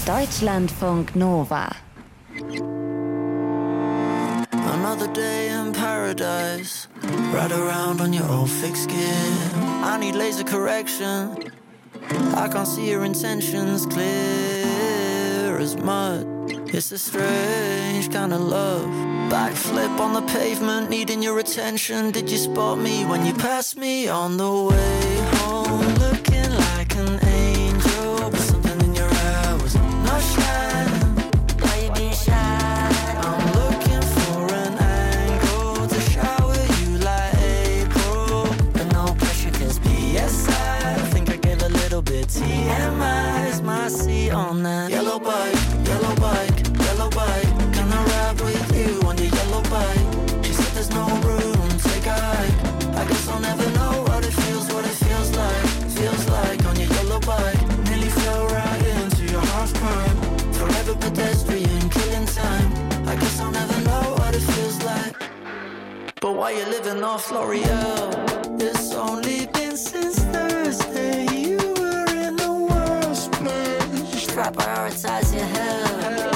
Deutschlandfunk Nova. Another day in paradise. Ride around on your old fixed gear. I need laser correction. I can't see your intentions, clear as mud. It's a strange kind of love. Backflip on the pavement, needing your attention. Did you spot me when you passed me on the way home? Looking like an angel, but something in your eye was not shining. Why you being shy? I'm looking for an angle to shower you like April, but no pressure 'cause PSI. I think I gave a little bit TMI. Is my seat on that yellow bike, yellow bike, yellow bike? Can I ride with you on your yellow bike? She said there's no room, take a hike. I guess I'll never know what it feels like on your yellow bike. Nearly fell right into your half pipe. Forever pedestrian, killing time. I guess I'll never know what it feels like. But why you living off L'Oreal? It's only been since Thursday. You were in the worst place. Try prioritize your health.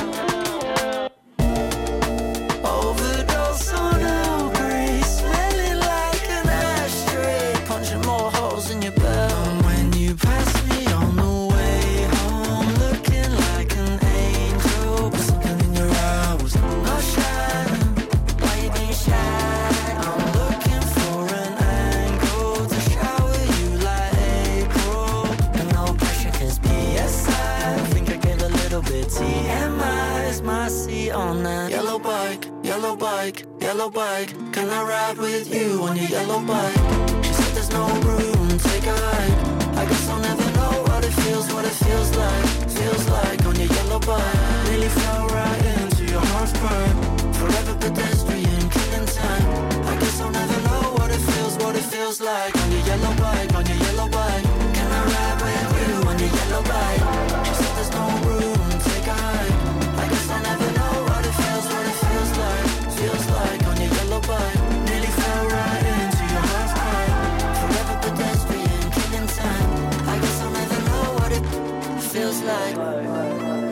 Overdose on Earl Grey, smelling like an ashtray, punching more holes in your belt. And when you pass me on the way home, looking like an angel, but something in your eye was not shining. Why you being shy? I'm looking for an angle to shower you like April, and no pressure 'cause PSI. I think I gave a little bit TMI. Is my seat on that yellow bike, yellow bike, yellow bike? Can I ride with you on your yellow bike? She said there's no room, take a hike. I guess I'll never know what it feels like on your yellow bike. Nearly fell right into your half pipe. Forever pedestrian, killing time. I guess I'll never know what it feels like on your yellow bike, on your yellow bike. Can I ride with you on your yellow bike? She said there's no room, take a hike. I guess I'll never know what it feels like on your yellow bike. Nearly fell right into your half pipe. Forever pedestrian, killing time. I guess I'll never know what it feels like.